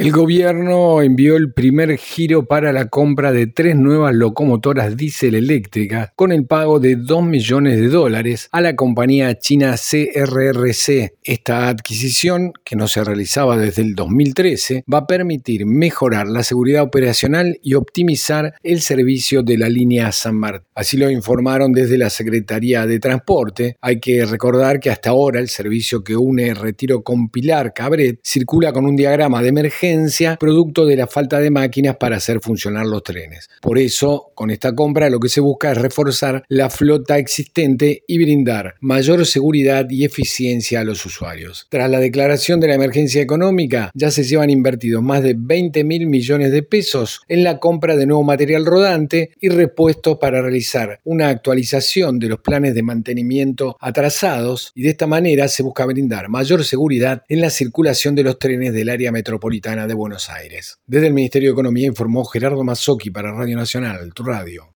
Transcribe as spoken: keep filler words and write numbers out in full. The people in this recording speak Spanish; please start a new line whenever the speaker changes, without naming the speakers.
El gobierno envió el primer giro para la compra de tres nuevas locomotoras diésel eléctricas con el pago de dos millones de dólares a la compañía china C R R C. Esta adquisición, que no se realizaba desde el dos mil trece, va a permitir mejorar la seguridad operacional y optimizar el servicio de la línea San Martín. Así lo informaron desde la Secretaría de Transporte. Hay que recordar que hasta ahora el servicio que une Retiro con Pilar Cabret circula con un diagrama de emergencia producto de la falta de máquinas para hacer funcionar los trenes. Por eso, con esta compra lo que se busca es reforzar la flota existente y brindar mayor seguridad y eficiencia a los usuarios. Tras la declaración de la emergencia económica, ya se llevan invertidos más de veinte mil millones de pesos en la compra de nuevo material rodante y repuestos para realizar una actualización de los planes de mantenimiento atrasados, y de esta manera se busca brindar mayor seguridad en la circulación de los trenes del área metropolitana de Buenos Aires. Desde el Ministerio de Economía informó Gerardo Mazzocchi para Radio Nacional, tu radio.